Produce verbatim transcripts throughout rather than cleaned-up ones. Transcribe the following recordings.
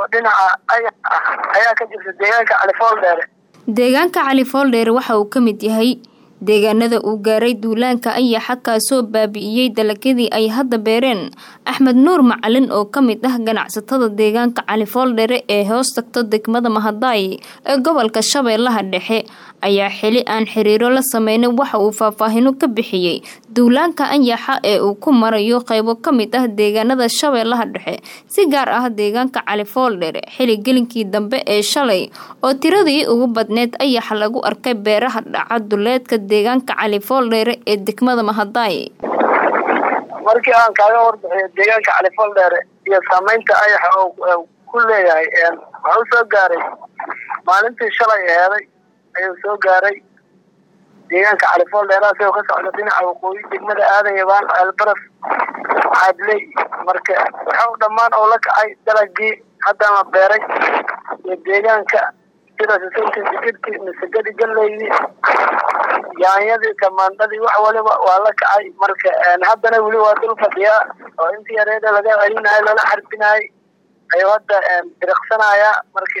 dhinaca ayaa ka jirta deegaanka Cali Fooldheere. Deegaanka Cali Fooldheere waxa uu ka mid yahay deegaanada uu gaaray duulaanka ayaxa kaasoo baabi'iyay dalagyadii ay hadda beereen. Axmed Nuur Macalin oo ka mid ah ganacsatada deegaanka Cali Fooldheere ee hoos tagta degmada Mahadaay ee gobolka Shabeellaha Dhexe ayaa xili aan xiriiro la sameeyay waxa uu faahfaahin ka bixiyay duulaanka ayaxa ee uu ku marayo qaybo ka mid ah deegaanada Shabeellaha Dhexe si gaar ah deegaanka Cali Fooldheere xili gelinkii dambe ee shalay oo tiradii ugu badneed ayaxa lagu arkay beeraha dhaca duleedka deegaanka Cali Fooldheere ee degmada Mahadaay. markii aan kaaga warbixiyo deegaanka Cali Fooldheere iyo saameynta ayaxa oo ku leeyahay waxa uu soo gaaray maalintii shalay ahayd ayuu soo gaaray deegaanka Cali Fooldheere asoo ka socda dhinaca waqooyi degmada Aadan Yabaan Albaraf Hadley marka waxa uu dhamaan oo la kacay dalagii hadda la beeray ee deegaanka sida sidoo digirtii masagadi galleeyay yaanyadii kamaandadii wax waliba waa la kacay marka haddana wali waa dul fadhiya oo intii yareeda laga celinayo lala xarbinayo ayuu hadda diraqsanaya marka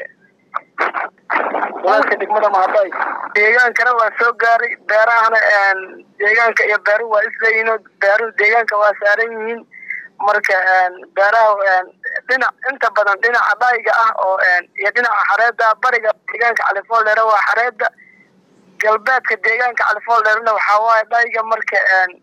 walaalka degmada Mahadaay deegaankana waa soo gaaray beerahana deegaanka iyo beeruhu waa isleeyihiin beeruhu deegaanka waa saaran yihiin marka beeraha dhinac inta badan dhinaca dhayga ah oo iyo dhinaca xareeda bariga deegaanka Cali Fooldheere waa xareeda galbeedka deegaanka Cali Fooldheere waxa waaye dhayga marka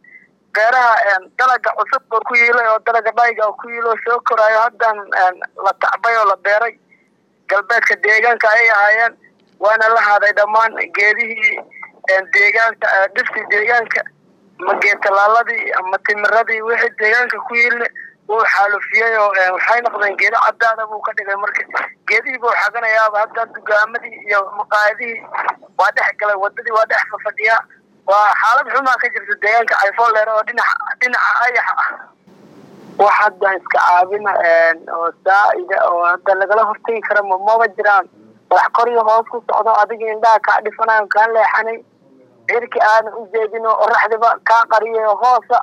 beeraha dalaga cusub oo ku yeelay oo dalaga dhayga oo ku yeelo soo korayo hadan la tacbay oo la beeray galbeedka deegaanka ay ahaayeen waana la haday dhamaan geedihii deegaanka dhifti deegaanka mageeta laaladii ama timiradii wixii deegaanka ku yeelay oo xaalufiyay oo waxay noqdeen geedo cadaada buu ka dhigay marka geedihii buu xaganayaa hadda dugaamadii iyo maqaayadii waa dhex galay wadadii waa dhex fadhiya waa xaalad xumaa ka jirta deegaanka Cali Fooldheere oo dhinaca dhinaca ayaxa ah waxaad iska caabina oo saa'ida oo hadda lagala hortagi karo ma jiraan wax qoriyo hoos ku socdo adiga indhaha ka dhifanayo kan leexanay cirki aan u jeedino oraxdiba ka qariyo hoosa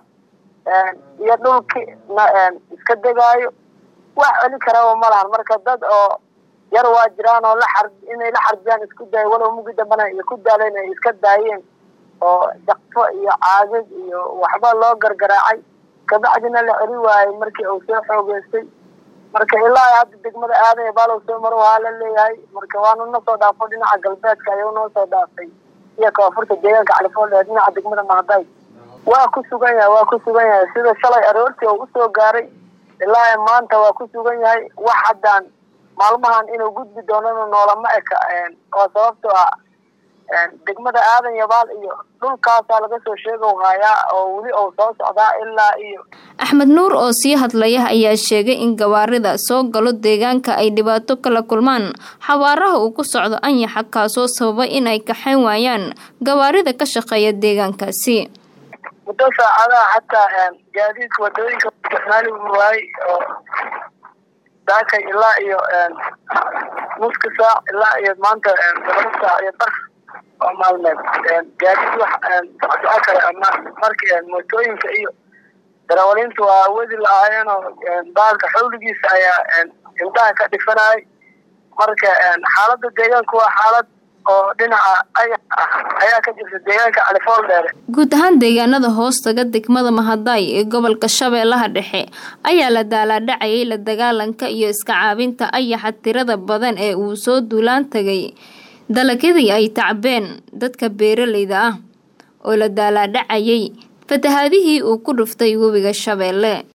iyo dhulki iska degaayo wax celi kara ma lahan marka dad oo yar waa jiraan oo la xarb inay la xarbiyaan isku day walow mugi dambana iyo ku daaleen ay iska daayeen oo daqfo iyo caagid iyo waxba loo gargaraacay kabacdina la celi waayay markii uu soo xoogeystay marka ilaa hadda degmada Aadan Yabaan soo maro waa la leeyahay marka waanu na soo dhaafo dhinaca galbeedka ayuu noo soo dhaafay iyo koonfurta deegaanka Cali Fooldheere dhinaca degmada Mahadaay waa ku sugan yahay waa ku sugan yahay sida shalay aroortii uu soo gaaray ilaa maanta waa ku sugan yahay wax hadan maalmahan inuu gudbi doono noolama eka oo sababtoo ah degmada Aadan Yabaan iyo dhulkaas laga soo sheego haya oo wali oo soo socda ilaa iyo Axmed Nuur oo sii hadlaya ayaa sheegay in gawaarida soo galo deegaanka ay dhibaato kala kulmaan xawaaraha uu ku socdo ayaxa kaasoo sababa in ay kaxayn waayaan gawaarida ka shaqeeya deegaankaasi muddo saacadaha xataa gaadiidka wadooyinka isticmaali waayay oo daaka ilaa iyo nus saac ilaa iyo maanta laba saac iyo bar oo maalmeed gaadiid wax socdo kale ama markii mootooyinka iyo darawaliintu waa wadi lahaayeen oo baalka xawligiisa ayaa intaa ka dhifanay marka xaaladda deegaanku waa xaalad oo dhinaca ayaa ka jirta deegaanka Cali Fooldheere guud ahaan deegaanada hoostaga degmada Mahadaay ee gobolka Shabeellaha Dhexe ayaa la daaladhacayay la dagaalanka iyo iska caabinta ayaxa tirada badan ee uu soo duulaan tagay dalagyadii ay tacbeen dadka beeraleyda ah oo la daaladhacayay fatahaadihii uu ku dhuftay webiga Shabeelle.